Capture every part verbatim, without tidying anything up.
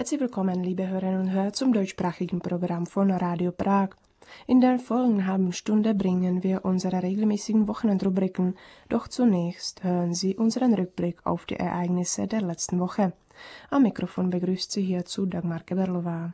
Herzlich willkommen, liebe Hörerinnen und Hörer, zum deutschsprachigen Programm von Radio Prag. In der folgenden halben Stunde bringen wir unsere regelmäßigen Wochenendrubriken, doch zunächst hören Sie unseren Rückblick auf die Ereignisse der letzten Woche. Am Mikrofon begrüßt Sie hierzu Dagmar Keberlová.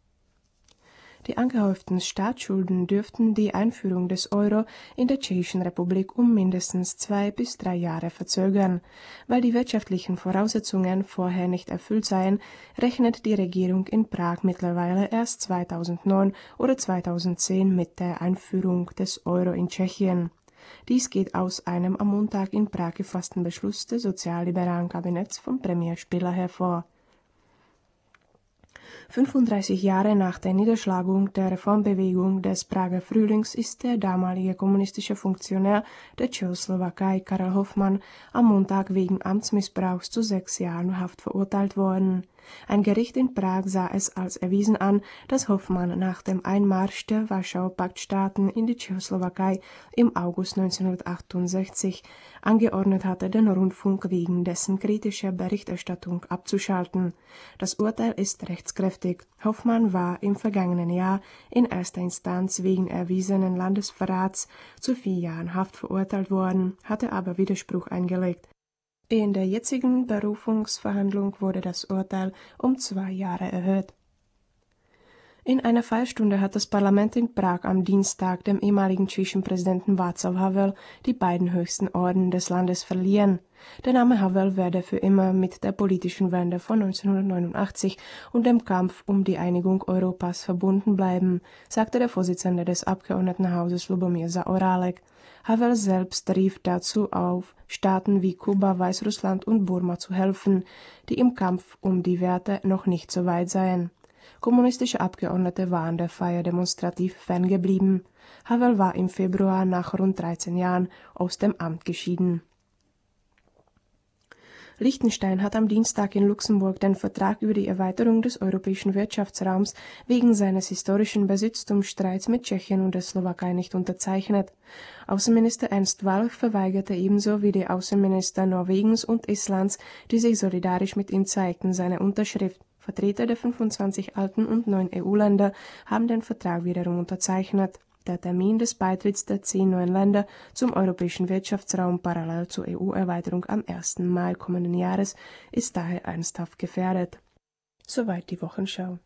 Die angehäuften Staatsschulden dürften die Einführung des Euro in der Tschechischen Republik um mindestens zwei bis drei Jahre verzögern. Weil die wirtschaftlichen Voraussetzungen vorher nicht erfüllt seien, rechnet die Regierung in Prag mittlerweile erst zweitausendneun oder zweitausendzehn mit der Einführung des Euro in Tschechien. Dies geht aus einem am Montag in Prag gefassten Beschluss des sozialliberalen Kabinetts von Premier Spiller hervor. fünfunddreißig Jahre nach der Niederschlagung der Reformbewegung des Prager Frühlings ist der damalige kommunistische Funktionär der Tschechoslowakei Karel Hofmann am Montag wegen Amtsmissbrauchs zu sechs Jahren Haft verurteilt worden. Ein Gericht in Prag sah es als erwiesen an, dass Hofmann nach dem Einmarsch der Warschauer Paktstaaten in die Tschechoslowakei im August neunzehnhundertachtundsechzig angeordnet hatte, den Rundfunk wegen dessen kritischer Berichterstattung abzuschalten. Das Urteil ist rechtskräftig. Hofmann war im vergangenen Jahr in erster Instanz wegen erwiesenen Landesverrats zu vier Jahren Haft verurteilt worden, hatte aber Widerspruch eingelegt. In der jetzigen Berufungsverhandlung wurde das Urteil um zwei Jahre erhöht. In einer Feierstunde hat das Parlament in Prag am Dienstag dem ehemaligen tschechischen Präsidenten Václav Havel die beiden höchsten Orden des Landes verliehen. Der Name Havel werde für immer mit der politischen Wende von neunzehnhundertneunundachtzig und dem Kampf um die Einigung Europas verbunden bleiben, sagte der Vorsitzende des Abgeordnetenhauses Lubomír Zaorálek. Havel selbst rief dazu auf, Staaten wie Kuba, Weißrussland und Burma zu helfen, die im Kampf um die Werte noch nicht so weit seien. Kommunistische Abgeordnete waren der Feier demonstrativ ferngeblieben. Havel war im Februar nach rund dreizehn Jahren aus dem Amt geschieden. Liechtenstein hat am Dienstag in Luxemburg den Vertrag über die Erweiterung des europäischen Wirtschaftsraums wegen seines historischen Besitztumsstreits mit Tschechien und der Slowakei nicht unterzeichnet. Außenminister Ernst Walch verweigerte ebenso wie die Außenminister Norwegens und Islands, die sich solidarisch mit ihm zeigten, seine Unterschrift. Vertreter der fünfundzwanzig alten und neun E U-Länder haben den Vertrag wiederum unterzeichnet. Der Termin des Beitritts der zehn neuen Länder zum europäischen Wirtschaftsraum parallel zur E U-Erweiterung am ersten Mai kommenden Jahres ist daher ernsthaft gefährdet. Soweit die Wochenschau.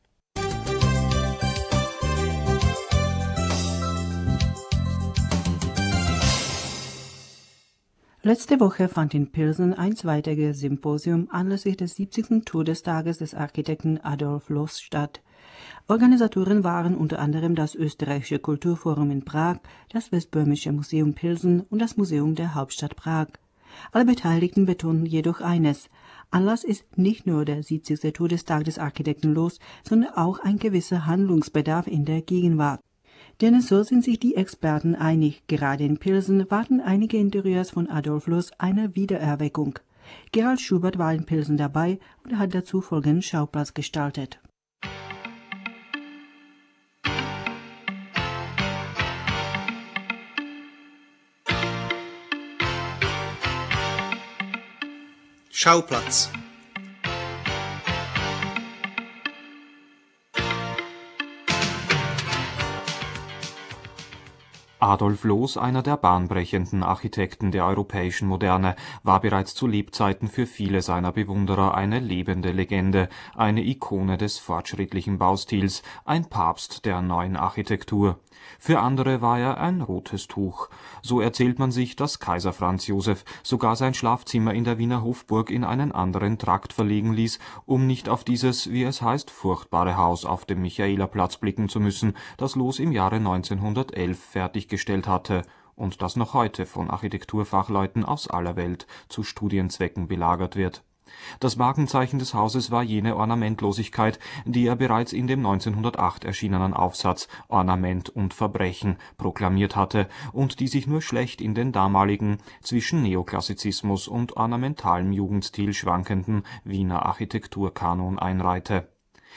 Letzte Woche fand in Pilsen ein zweitägiges Symposium anlässlich des siebzigsten Todestages des Architekten Adolf Loos statt. Organisatoren waren unter anderem das Österreichische Kulturforum in Prag, das Westböhmische Museum Pilsen und das Museum der Hauptstadt Prag. Alle Beteiligten betonten jedoch eines: Anlass ist nicht nur der siebzigste Todestag des Architekten Loos, sondern auch ein gewisser Handlungsbedarf in der Gegenwart. Denn so sind sich die Experten einig, gerade in Pilsen warten einige Interieurs von Adolf Loos einer Wiedererweckung. Gerald Schubert war in Pilsen dabei und hat dazu folgenden Schauplatz gestaltet. Schauplatz. Adolf Loos, einer der bahnbrechenden Architekten der europäischen Moderne, war bereits zu Lebzeiten für viele seiner Bewunderer eine lebende Legende, eine Ikone des fortschrittlichen Baustils, ein Papst der neuen Architektur. Für andere war er ein rotes Tuch. So erzählt man sich, dass Kaiser Franz Josef sogar sein Schlafzimmer in der Wiener Hofburg in einen anderen Trakt verlegen ließ, um nicht auf dieses, wie es heißt, furchtbare Haus auf dem Michaelerplatz blicken zu müssen, das Loos im Jahre neunzehnhundertelf fertiggestellt hatte und das noch heute von Architekturfachleuten aus aller Welt zu Studienzwecken belagert wird. Das Markenzeichen des Hauses war jene Ornamentlosigkeit, die er bereits in dem neunzehnhundertacht erschienenen Aufsatz Ornament und Verbrechen proklamiert hatte und die sich nur schlecht in den damaligen, zwischen Neoklassizismus und ornamentalem Jugendstil schwankenden Wiener Architekturkanon einreihte.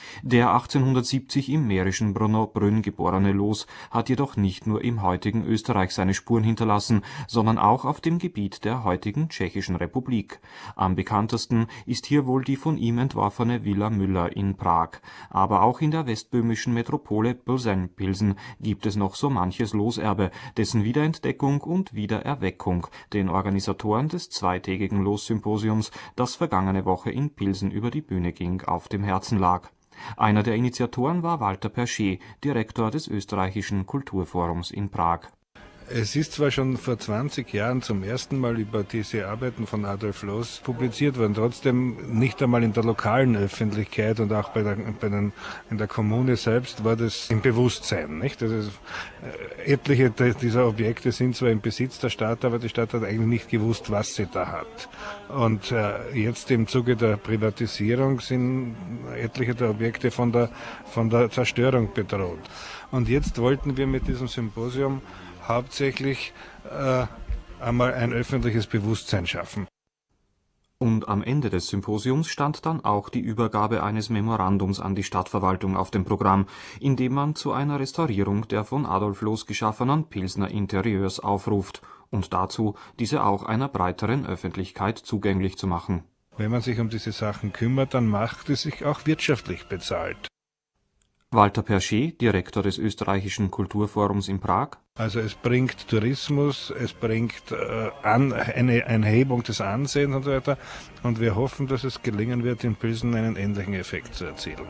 Der achtzehnhundertsiebzig im mährischen Brno-Brünn geborene Loos hat jedoch nicht nur im heutigen Österreich seine Spuren hinterlassen, sondern auch auf dem Gebiet der heutigen Tschechischen Republik. Am bekanntesten ist hier wohl die von ihm entworfene Villa Müller in Prag. Aber auch in der westböhmischen Metropole Plzeň-Pilsen gibt es noch so manches Looserbe, dessen Wiederentdeckung und Wiedererweckung den Organisatoren des zweitägigen Loossymposiums, das vergangene Woche in Pilsen über die Bühne ging, auf dem Herzen lag. Einer der Initiatoren war Walter Perschee, Direktor des Österreichischen Kulturforums in Prag. Es ist zwar schon vor zwanzig Jahren zum ersten Mal über diese Arbeiten von Adolf Loos publiziert worden, trotzdem nicht einmal in der lokalen Öffentlichkeit und auch bei der, bei den, in der Kommune selbst war das im Bewusstsein. Nicht? Also, äh, etliche dieser Objekte sind zwar im Besitz der Stadt, aber die Stadt hat eigentlich nicht gewusst, was sie da hat. Und äh, jetzt im Zuge der Privatisierung sind etliche der Objekte von der, von der Zerstörung bedroht. Und jetzt wollten wir mit diesem Symposium hauptsächlich äh, einmal ein öffentliches Bewusstsein schaffen. Und am Ende des Symposiums stand dann auch die Übergabe eines Memorandums an die Stadtverwaltung auf dem Programm, in dem man zu einer Restaurierung der von Adolf Loos geschaffenen Pilsner Interieurs aufruft und dazu, diese auch einer breiteren Öffentlichkeit zugänglich zu machen. Wenn man sich um diese Sachen kümmert, dann macht es sich auch wirtschaftlich bezahlt. Walter Perschee, Direktor des Österreichischen Kulturforums in Prag. Also es bringt Tourismus, es bringt äh, an, eine Erhebung des Ansehens und so weiter. Und wir hoffen, dass es gelingen wird, in Pilsen einen ähnlichen Effekt zu erzielen.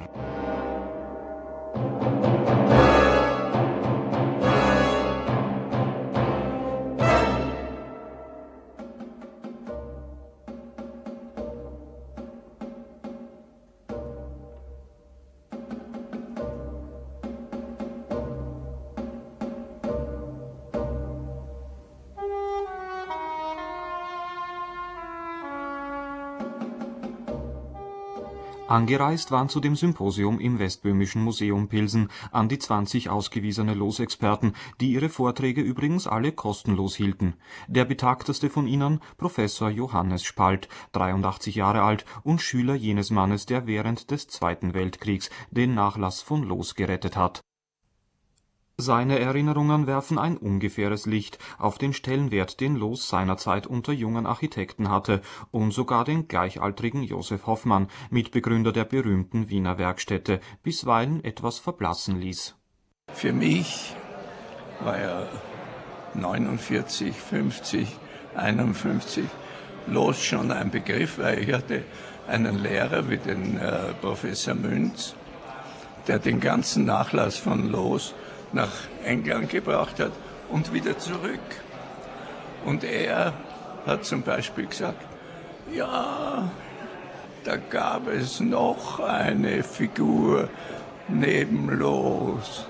Angereist waren zu dem Symposium im Westböhmischen Museum Pilsen an die zwanzig ausgewiesene Loosexperten, die ihre Vorträge übrigens alle kostenlos hielten. Der betagteste von ihnen, Professor Johannes Spalt, dreiundachtzig Jahre alt und Schüler jenes Mannes, der während des Zweiten Weltkriegs den Nachlass von Loos gerettet hat. Seine Erinnerungen werfen ein ungefähres Licht auf den Stellenwert, den Loos seinerzeit unter jungen Architekten hatte und sogar den gleichaltrigen Josef Hoffmann, Mitbegründer der berühmten Wiener Werkstätte, bisweilen etwas verblassen ließ. Für mich war er neunundvierzig, fünfzig, einundfünfzig Loos schon ein Begriff, weil ich hatte einen Lehrer wie den äh, Professor Münz, der den ganzen Nachlass von Loos nach England gebracht hat und wieder zurück. Und er hat zum Beispiel gesagt, ja, da gab es noch eine Figur neben Loos,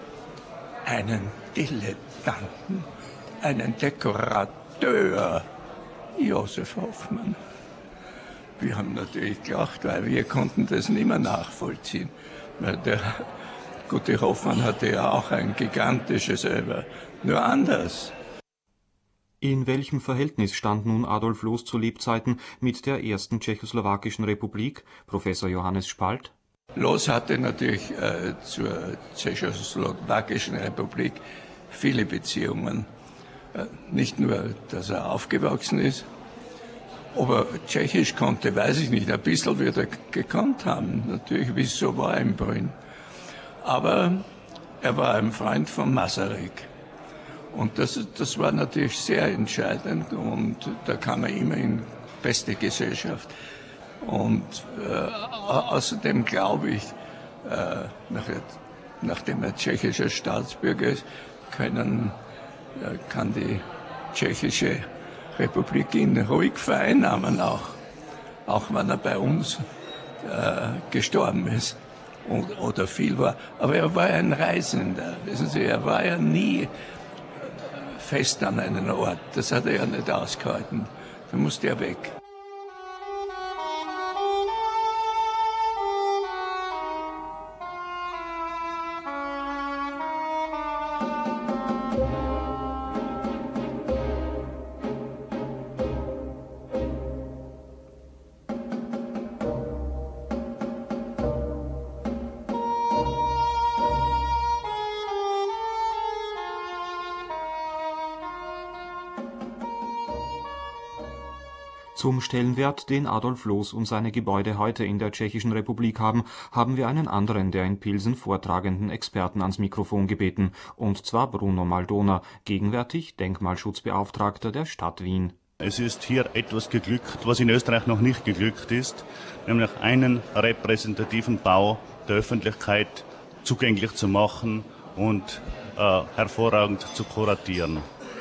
einen Dilettanten, einen Dekorateur, Josef Hoffmann. Wir haben natürlich gelacht, weil wir konnten das nicht mehr nachvollziehen. Weil der gute Hoffmann hatte ja auch ein gigantisches Öber, nur anders. In welchem Verhältnis stand nun Adolf Loos zu Lebzeiten mit der ersten tschechoslowakischen Republik, Professor Johannes Spalt? Loos hatte natürlich äh, zur tschechoslowakischen Republik viele Beziehungen. Äh, nicht nur, dass er aufgewachsen ist, ob er Tschechisch konnte, weiß ich nicht. Ein bisschen wird er gekannt haben, natürlich, wie es so war im Brünn. Aber er war ein Freund von Masaryk. Und das, das war natürlich sehr entscheidend und da kam er immer in beste Gesellschaft. Und äh, außerdem glaube ich, äh, nach, nachdem er tschechischer Staatsbürger ist, können, äh, kann die tschechische Republik ihn ruhig vereinnahmen, auch, auch wenn er bei uns äh, gestorben ist und, oder viel war. Aber er war ein Reisender, wissen Sie, er war ja nie fest an einen Ort. Das hat er ja nicht ausgehalten. Da musste er weg. Zum Stellenwert, den Adolf Loos und seine Gebäude heute in der Tschechischen Republik haben, haben wir einen anderen der in Pilsen vortragenden Experten ans Mikrofon gebeten, und zwar Bruno Maldona, gegenwärtig Denkmalschutzbeauftragter der Stadt Wien. Es ist hier etwas geglückt, was in Österreich noch nicht geglückt ist, nämlich einen repräsentativen Bau der Öffentlichkeit zugänglich zu machen und äh, hervorragend zu kuratieren.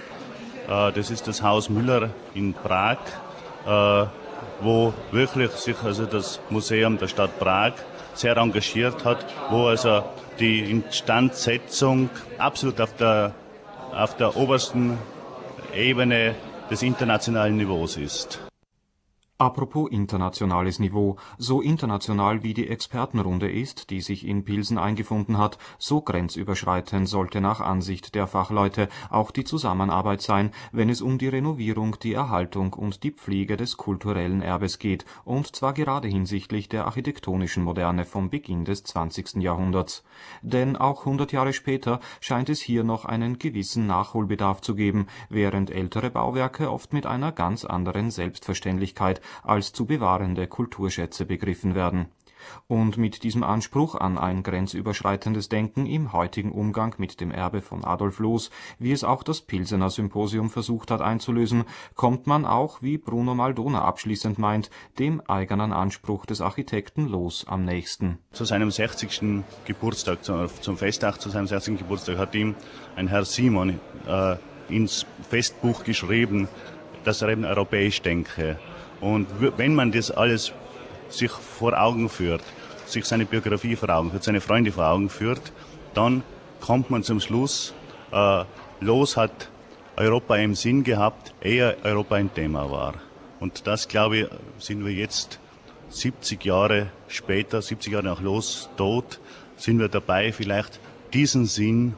Äh, das ist das Haus Müller in Prag, äh, wo wirklich sich also das Museum der Stadt Prag sehr engagiert hat, wo also die Instandsetzung absolut auf der, auf der obersten Ebene des internationalen Niveaus ist. Apropos internationales Niveau, so international wie die Expertenrunde ist, die sich in Pilsen eingefunden hat, so grenzüberschreitend sollte nach Ansicht der Fachleute auch die Zusammenarbeit sein, wenn es um die Renovierung, die Erhaltung und die Pflege des kulturellen Erbes geht, und zwar gerade hinsichtlich der architektonischen Moderne vom Beginn des zwanzigsten Jahrhunderts. Denn auch hundert Jahre später scheint es hier noch einen gewissen Nachholbedarf zu geben, während ältere Bauwerke oft mit einer ganz anderen Selbstverständlichkeit als zu bewahrende Kulturschätze begriffen werden. Und mit diesem Anspruch an ein grenzüberschreitendes Denken im heutigen Umgang mit dem Erbe von Adolf Loos, wie es auch das Pilsener Symposium versucht hat einzulösen, kommt man auch, wie Bruno Maldona abschließend meint, dem eigenen Anspruch des Architekten Loos am nächsten. Zu seinem sechzigsten Geburtstag, zum Festtag zu seinem sechzigsten Geburtstag, hat ihm ein Herr Simon äh, ins Festbuch geschrieben, dass er eben europäisch denke. Und wenn man das alles sich vor Augen führt, sich seine Biografie vor Augen führt, seine Freunde vor Augen führt, dann kommt man zum Schluss, äh, Loos hat Europa im Sinn gehabt, eher Europa ein Thema war. Und das, glaube ich, sind wir jetzt siebzig Jahre später, siebzig Jahre nach Loos Tod, sind wir dabei, vielleicht diesen Sinn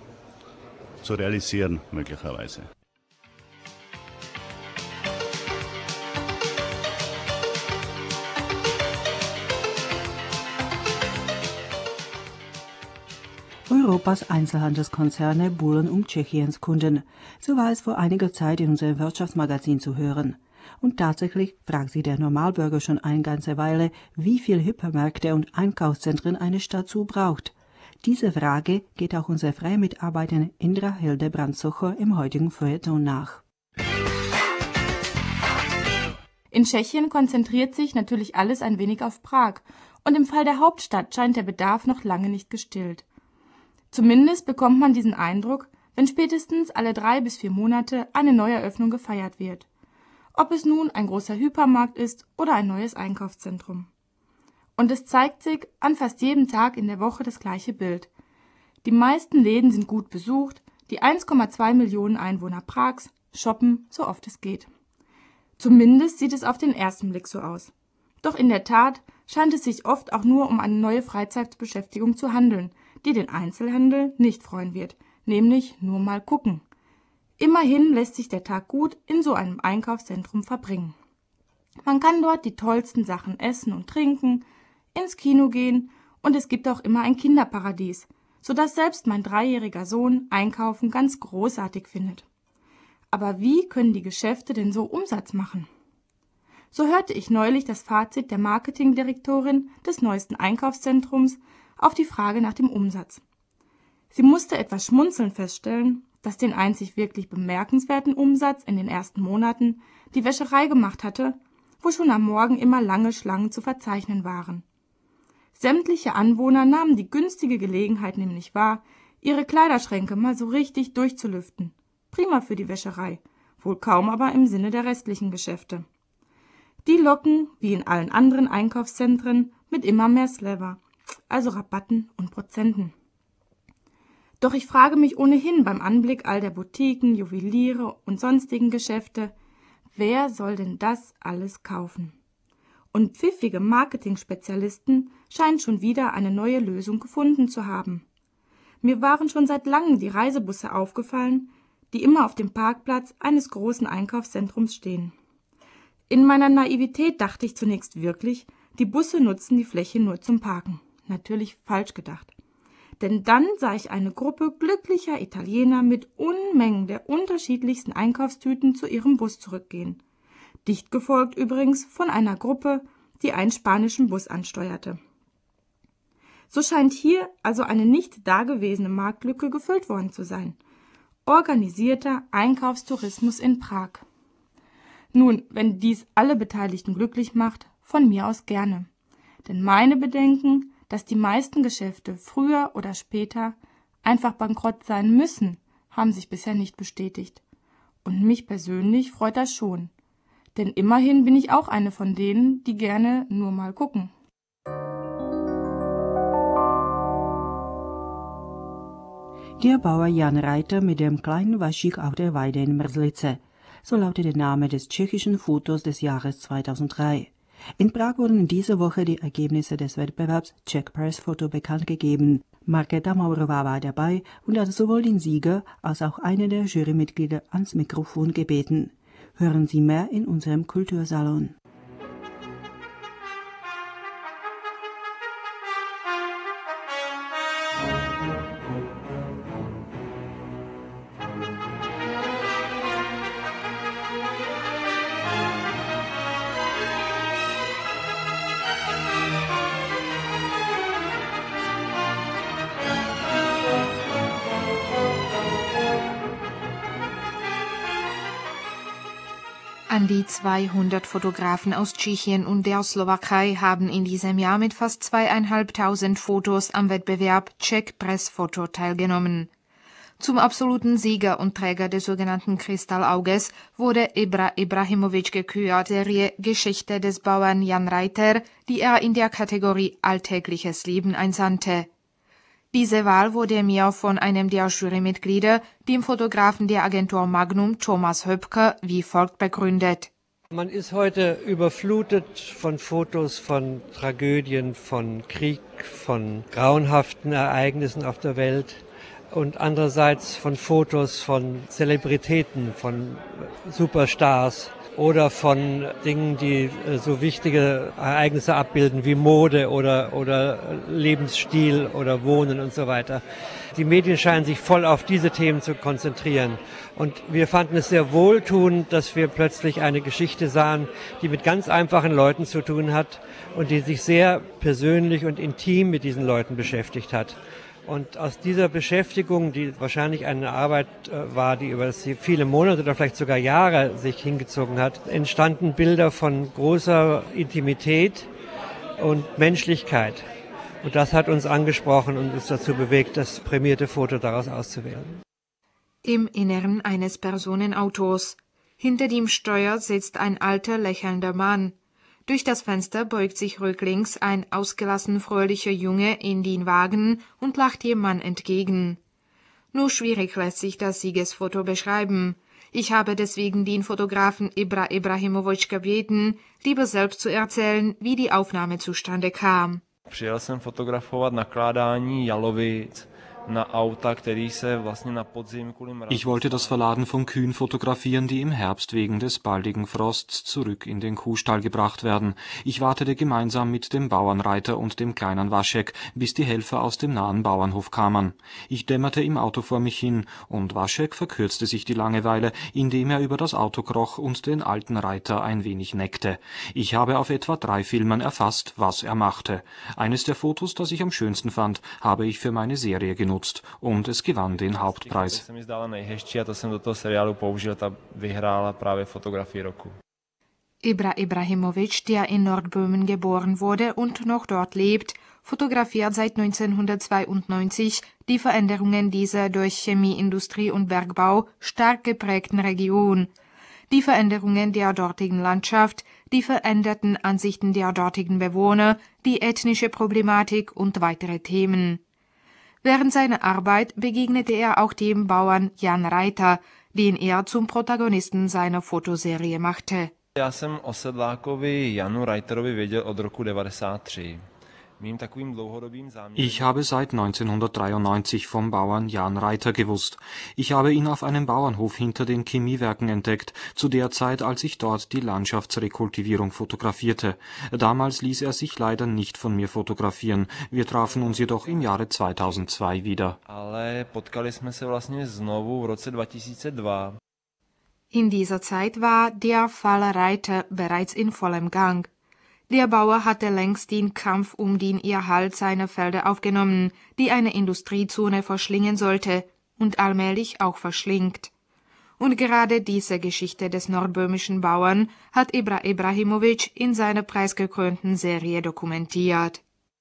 zu realisieren, möglicherweise. Europas Einzelhandelskonzerne buhlen um Tschechiens Kunden. So war es vor einiger Zeit in unserem Wirtschaftsmagazin zu hören. Und tatsächlich fragt sich der Normalbürger schon eine ganze Weile, wie viel Hypermärkte und Einkaufszentren eine Stadt so braucht. Diese Frage geht auch unsere freie Mitarbeiterin Indra Hildebrand-Socher im heutigen Feuilleton nach. In Tschechien konzentriert sich natürlich alles ein wenig auf Prag. Und im Fall der Hauptstadt scheint der Bedarf noch lange nicht gestillt. Zumindest bekommt man diesen Eindruck, wenn spätestens alle drei bis vier Monate eine Neueröffnung gefeiert wird. Ob es nun ein großer Hypermarkt ist oder ein neues Einkaufszentrum. Und es zeigt sich an fast jedem Tag in der Woche das gleiche Bild. Die meisten Läden sind gut besucht, die eins Komma zwei Millionen Einwohner Prags shoppen, so oft es geht. Zumindest sieht es auf den ersten Blick so aus. Doch in der Tat scheint es sich oft auch nur um eine neue Freizeitbeschäftigung zu handeln, die den Einzelhandel nicht freuen wird, nämlich nur mal gucken. Immerhin lässt sich der Tag gut in so einem Einkaufszentrum verbringen. Man kann dort die tollsten Sachen essen und trinken, ins Kino gehen und es gibt auch immer ein Kinderparadies, sodass selbst mein dreijähriger Sohn Einkaufen ganz großartig findet. Aber wie können die Geschäfte denn so Umsatz machen? So hörte ich neulich das Fazit der Marketingdirektorin des neuesten Einkaufszentrums auf die Frage nach dem Umsatz. Sie musste etwas schmunzelnd feststellen, dass den einzig wirklich bemerkenswerten Umsatz in den ersten Monaten die Wäscherei gemacht hatte, wo schon am Morgen immer lange Schlangen zu verzeichnen waren. Sämtliche Anwohner nahmen die günstige Gelegenheit nämlich wahr, ihre Kleiderschränke mal so richtig durchzulüften. Prima für die Wäscherei, wohl kaum aber im Sinne der restlichen Geschäfte. Die locken, wie in allen anderen Einkaufszentren, mit immer mehr Sliver, also Rabatten und Prozenten. Doch ich frage mich ohnehin beim Anblick all der Boutiquen, Juweliere und sonstigen Geschäfte, wer soll denn das alles kaufen? Und pfiffige Marketing-Spezialisten scheinen schon wieder eine neue Lösung gefunden zu haben. Mir waren schon seit langem die Reisebusse aufgefallen, die immer auf dem Parkplatz eines großen Einkaufszentrums stehen. In meiner Naivität dachte ich zunächst wirklich, die Busse nutzen die Fläche nur zum Parken. Natürlich falsch gedacht. Denn dann sah ich eine Gruppe glücklicher Italiener mit Unmengen der unterschiedlichsten Einkaufstüten zu ihrem Bus zurückgehen. dicht gefolgt übrigens von einer Gruppe, die einen spanischen Bus ansteuerte. So scheint hier also eine nicht dagewesene Marktlücke gefüllt worden zu sein. Organisierter Einkaufstourismus in Prag. Nun, wenn dies alle Beteiligten glücklich macht, von mir aus gerne. Denn meine Bedenken, dass die meisten Geschäfte früher oder später einfach bankrott sein müssen, haben sich bisher nicht bestätigt. Und mich persönlich freut das schon. Denn immerhin bin ich auch eine von denen, die gerne nur mal gucken. Der Bauer Jan Reiter mit dem kleinen Waschik auf der Weide in Mrzlice. So lautet der Name des tschechischen Fotos des Jahres zweitausenddrei. In Prag wurden diese Woche die Ergebnisse des Wettbewerbs Czech Press Photo bekannt gegeben. Markéta Maurová war dabei und hat sowohl den Sieger als auch eine der Jurymitglieder ans Mikrofon gebeten. Hören Sie mehr in unserem Kultursalon. An die zweihundert Fotografen aus Tschechien und der Slowakei haben in diesem Jahr mit fast zweieinhalbtausend Fotos am Wettbewerb Czech Press Photo teilgenommen. Zum absoluten Sieger und Träger des sogenannten Kristallauges wurde Ibra Ibrahimović gekürt, Serie Geschichte des Bauern Jan Reiter, die er in der Kategorie Alltägliches Leben einsandte. Diese Wahl wurde mir von einem der Jurymitglieder, dem Fotografen der Agentur Magnum, Thomas Höpke, wie folgt begründet. Man ist heute überflutet von Fotos von Tragödien, von Krieg, von grauenhaften Ereignissen auf der Welt und andererseits von Fotos von Zelebritäten, von Superstars oder von Dingen, die so wichtige Ereignisse abbilden wie Mode oder, oder Lebensstil oder Wohnen und so weiter. Die Medien scheinen sich voll auf diese Themen zu konzentrieren. Und wir fanden es sehr wohltuend, dass wir plötzlich eine Geschichte sahen, die mit ganz einfachen Leuten zu tun hat und die sich sehr persönlich und intim mit diesen Leuten beschäftigt hat. Und aus dieser Beschäftigung, die wahrscheinlich eine Arbeit äh, war, die über viele Monate oder vielleicht sogar Jahre sich hingezogen hat, entstanden Bilder von großer Intimität und Menschlichkeit. Und das hat uns angesprochen und uns dazu bewegt, das prämierte Foto daraus auszuwählen. Im Inneren eines Personenautos. Hinter dem Steuer sitzt ein alter, lächelnder Mann. Durch das Fenster beugt sich rücklings ein ausgelassen fröhlicher Junge in den Wagen und lacht dem Mann entgegen. Nur schwierig lässt sich das Siegesfoto beschreiben. Ich habe deswegen den Fotografen Ibra Ibrahimović gebeten, lieber selbst zu erzählen, wie die Aufnahme zustande kam. Přijel jsem fotografovat nakládání jalovic na auta, který se vlastně na podzim kvůli mrazu. Ich wollte das Verladen von Kühen fotografieren, die im Herbst wegen des baldigen Frosts zurück in den Kuhstall gebracht werden. Ich wartete gemeinsam mit dem Bauernreiter und dem kleinen Waschek, bis die Helfer aus dem nahen Bauernhof kamen. Ich dämmerte im Auto vor mich hin, und Waschek verkürzte sich die Langeweile, indem er über das Auto kroch und den alten Reiter ein wenig neckte. Ich habe auf etwa drei Filmen erfasst, was er machte. Eines der Fotos, das ich am schönsten fand, habe ich für meine Serie genutzt. Und es gewann den Hauptpreis. Ibra Ibrahimović, der in Nordböhmen geboren wurde und noch dort lebt, fotografiert seit neunzehnhundertzweiundneunzig die Veränderungen dieser durch Chemie, Industrie und Bergbau stark geprägten Region, die Veränderungen der dortigen Landschaft, die veränderten Ansichten der dortigen Bewohner, die ethnische Problematik und weitere Themen. Während seiner Arbeit begegnete er auch dem Bauern Jan Reiter, den er zum Protagonisten seiner Fotoserie machte. Já jsem o sedlákovi Janu Reiterovi věděl od roku devadesát tři. Ich habe seit neunzehnhundertdreiundneunzig vom Bauern Jan Reiter gewusst. Ich habe ihn auf einem Bauernhof hinter den Chemiewerken entdeckt, zu der Zeit, als ich dort die Landschaftsrekultivierung fotografierte. Damals ließ er sich leider nicht von mir fotografieren. Wir trafen uns jedoch im Jahre zweitausendzwei wieder. Ale potkali jsme se vlastně znovu v roce dva tisíce dva. In dieser Zeit war der Fall Reiter bereits in vollem Gang. Der Bauer hatte längst den Kampf um den Erhalt seiner Felder aufgenommen, die eine Industriezone verschlingen sollte und allmählich auch verschlingt. Und gerade diese Geschichte des nordböhmischen Bauern hat Ibra Ibrahimović in seiner preisgekrönten Serie dokumentiert.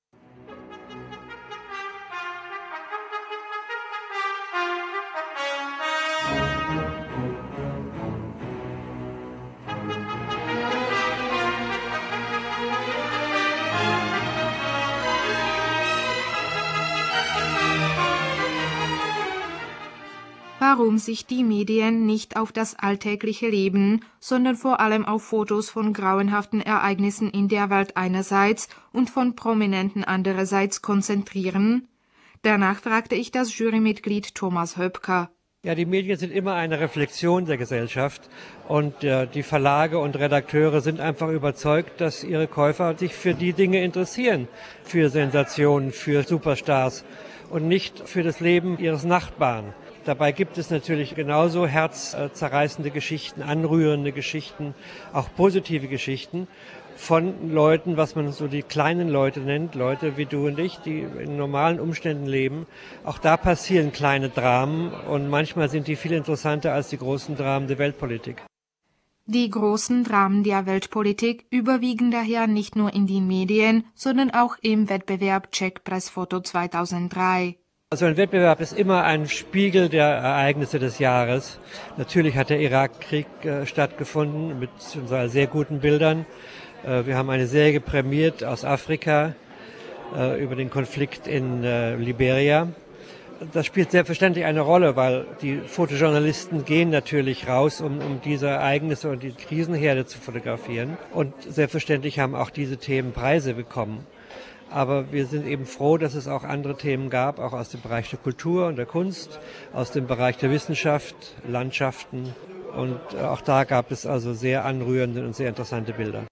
Warum sich die Medien nicht auf das alltägliche Leben, sondern vor allem auf Fotos von grauenhaften Ereignissen in der Welt einerseits und von Prominenten andererseits konzentrieren? Danach fragte ich das Jurymitglied Thomas Höpker. Ja, die Medien sind immer eine Reflexion der Gesellschaft und äh, die Verlage und Redakteure sind einfach überzeugt, dass ihre Käufer sich für die Dinge interessieren, für Sensationen, für Superstars und nicht für das Leben ihres Nachbarn. Dabei gibt es natürlich genauso herzzerreißende Geschichten, anrührende Geschichten, auch positive Geschichten von Leuten, was man so die kleinen Leute nennt, Leute wie du und ich, die in normalen Umständen leben. Auch da passieren kleine Dramen und manchmal sind die viel interessanter als die großen Dramen der Weltpolitik. Die großen Dramen der Weltpolitik überwiegen daher nicht nur in den Medien, sondern auch im Wettbewerb Czech Pressfoto zweitausenddrei. Also ein Wettbewerb ist immer ein Spiegel der Ereignisse des Jahres. Natürlich hat der Irakkrieg äh, stattgefunden mit sehr guten Bildern. Äh, wir haben eine Serie prämiert aus Afrika äh, über den Konflikt in äh, Liberia. Das spielt selbstverständlich eine Rolle, weil die Fotojournalisten gehen natürlich raus, um, um diese Ereignisse und die Krisenherde zu fotografieren. Und selbstverständlich haben auch diese Themen Preise bekommen. Aber wir sind eben froh, dass es auch andere Themen gab, auch aus dem Bereich der Kultur und der Kunst, aus dem Bereich der Wissenschaft, Landschaften. Und auch da gab es also sehr anrührende und sehr interessante Bilder.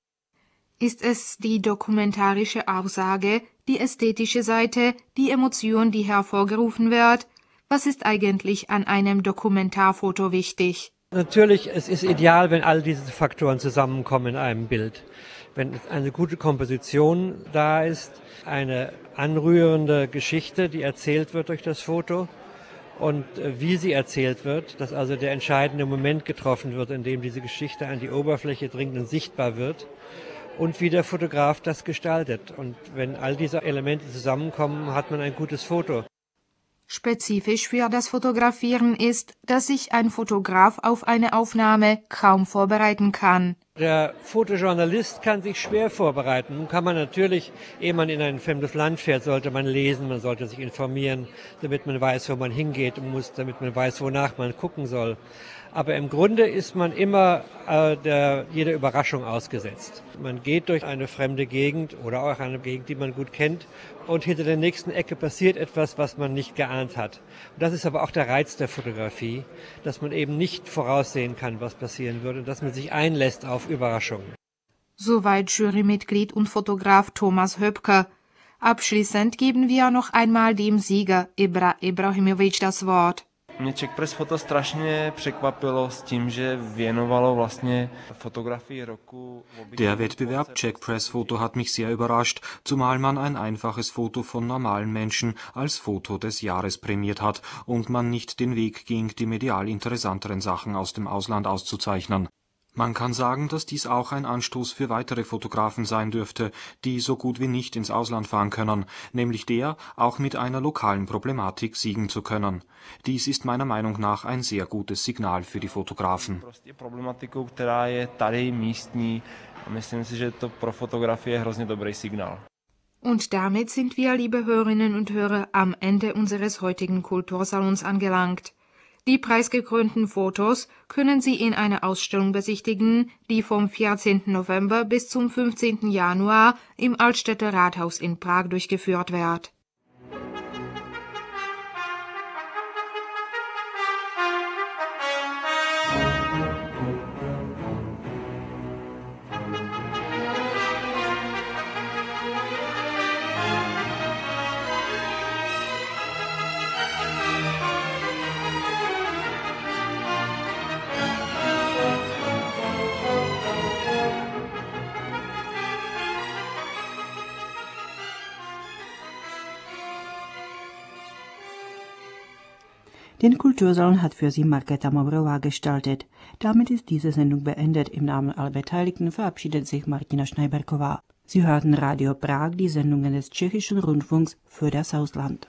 Ist es die dokumentarische Aussage, die ästhetische Seite, die Emotion, die hervorgerufen wird? Was ist eigentlich an einem Dokumentarfoto wichtig? Natürlich, es ist ideal, wenn all diese Faktoren zusammenkommen in einem Bild. Wenn eine gute Komposition da ist, eine anrührende Geschichte, die erzählt wird durch das Foto und wie sie erzählt wird, dass also der entscheidende Moment getroffen wird, in dem diese Geschichte an die Oberfläche dringt und sichtbar wird und wie der Fotograf das gestaltet. Und wenn all diese Elemente zusammenkommen, hat man ein gutes Foto. Spezifisch für das Fotografieren ist, dass sich ein Fotograf auf eine Aufnahme kaum vorbereiten kann. Der Fotojournalist kann sich schwer vorbereiten. Nun kann man natürlich, ehe man in ein fremdes Land fährt, sollte man lesen, man sollte sich informieren, damit man weiß, wo man hingeht muss, damit man weiß, wonach man gucken soll. Aber im Grunde ist man immer äh, der, jeder Überraschung ausgesetzt. Man geht durch eine fremde Gegend oder auch eine Gegend, die man gut kennt, und hinter der nächsten Ecke passiert etwas, was man nicht geahnt hat. Und das ist aber auch der Reiz der Fotografie, dass man eben nicht voraussehen kann, was passieren würde, und dass man sich einlässt auf Überraschungen. Soweit Jurymitglied und Fotograf Thomas Höpker. Abschließend geben wir noch einmal dem Sieger Ibra Ibrahimović das Wort. Mě Czech Press Foto strašně překvapilo s tím, že věnovalo vlastně fotografii roku. Der Wettbewerb Czech Press Foto hat mich sehr überrascht, zumal man ein einfaches Foto von normalen Menschen als Foto des Jahres prämiert hat und man nicht den Weg ging, die medial interessanteren Sachen aus dem Ausland auszuzeichnen. Man kann sagen, dass dies auch ein Anstoß für weitere Fotografen sein dürfte, die so gut wie nicht ins Ausland fahren können, nämlich der, auch mit einer lokalen Problematik siegen zu können. Dies ist meiner Meinung nach ein sehr gutes Signal für die Fotografen. Problematikou, která je tady místní, a myslím si, že to pro fotografie je hrozně dobrý signál. Und damit sind wir, liebe Hörerinnen und Hörer, am Ende unseres heutigen Kultursalons angelangt. Die preisgekrönten Fotos können Sie in einer Ausstellung besichtigen, die vom vierzehnten November bis zum fünfzehnten Januar im Altstädter Rathaus in Prag durchgeführt wird. Den Kultursalon hat für Sie Markéta Maurová gestaltet. Damit ist diese Sendung beendet. Im Namen aller Beteiligten verabschiedet sich Martina Schneiberková. Sie hörten Radio Prag, die Sendungen des Tschechischen Rundfunks für das Ausland.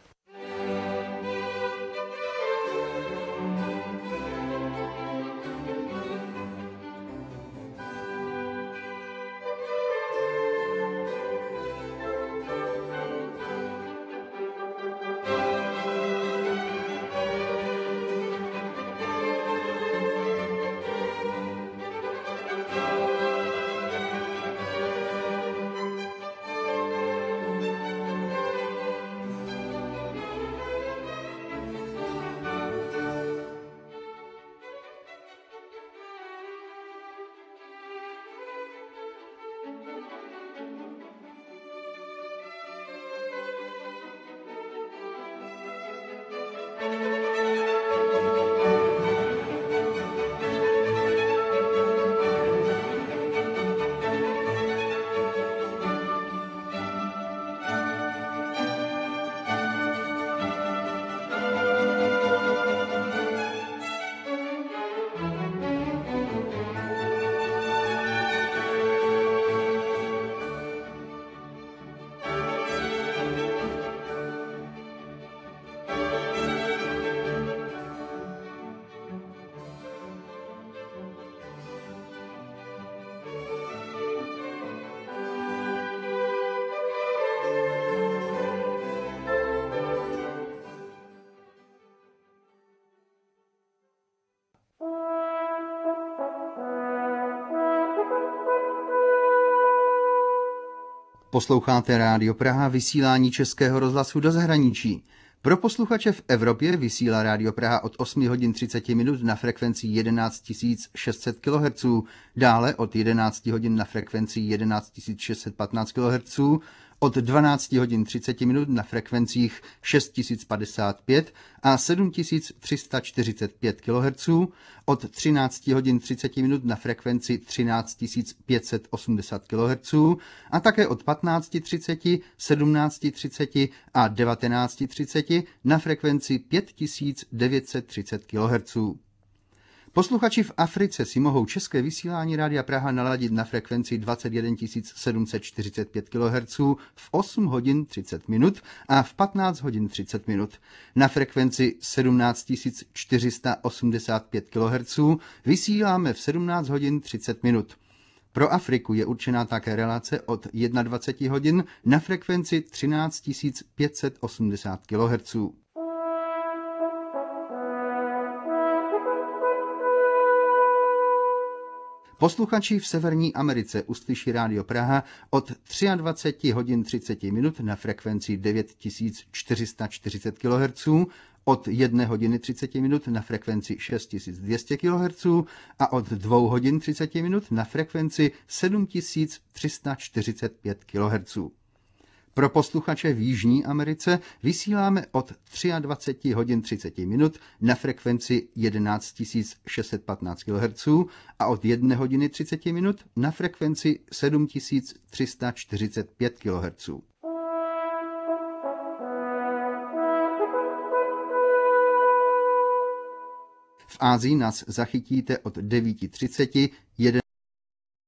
Posloucháte Rádio Praha, vysílání Českého rozhlasu do zahraničí. Pro posluchače v Evropě vysílá Rádio Praha od osm hodin třicet minut na frekvenci jedenáct tisíc šest set kilohertzů, dále od jedenáct hodin na frekvenci jedenáct tisíc šest set patnáct kilohertzů, od dvanáct hodin třicet minut na frekvencích šest tisíc padesát pět a sedm tisíc tři sta čtyřicet pět kilohertzů, od třináct hodin třicet minut na frekvenci třináct tisíc pět set osmdesát kilohertzů a také od patnáct třicet, sedmnáct třicet a devatenáct třicet na frekvenci pět tisíc devět set třicet kilohertzů. Posluchači v Africe si mohou české vysílání Rádia Praha naladit na frekvenci dvacet jedna tisíc sedm set čtyřicet pět kilohertzů v osm hodin třicet minut a v patnáct hodin třicet minut. Na frekvenci sedmnáct tisíc čtyři sta osmdesát pět kilohertzů vysíláme v sedmnáct hodin třicet minut. Pro Afriku je určená také relace od dvacet jedna hodin na frekvenci třináct tisíc pět set osmdesát kilohertzů. Posluchači v Severní Americe uslyší Rádio Praha od dvacet tři hodin třicet minut na frekvenci devět tisíc čtyři sta čtyřicet kilohertzů, od jedné hodiny třicet minut na frekvenci šest tisíc dvě stě kilohertzů a od dvou hodin třicet minut na frekvenci sedm tisíc tři sta čtyřicet pět kilohertzů. Pro posluchače v Jižní Americe vysíláme od dvacet tři hodin třicet minut na frekvenci jedenáct tisíc šest set patnáct kilohertzů a od jedné hodiny třicet minut na frekvenci sedm tisíc tři sta čtyřicet pět kilohertzů. V Ázii nás zachytíte od devět třicet,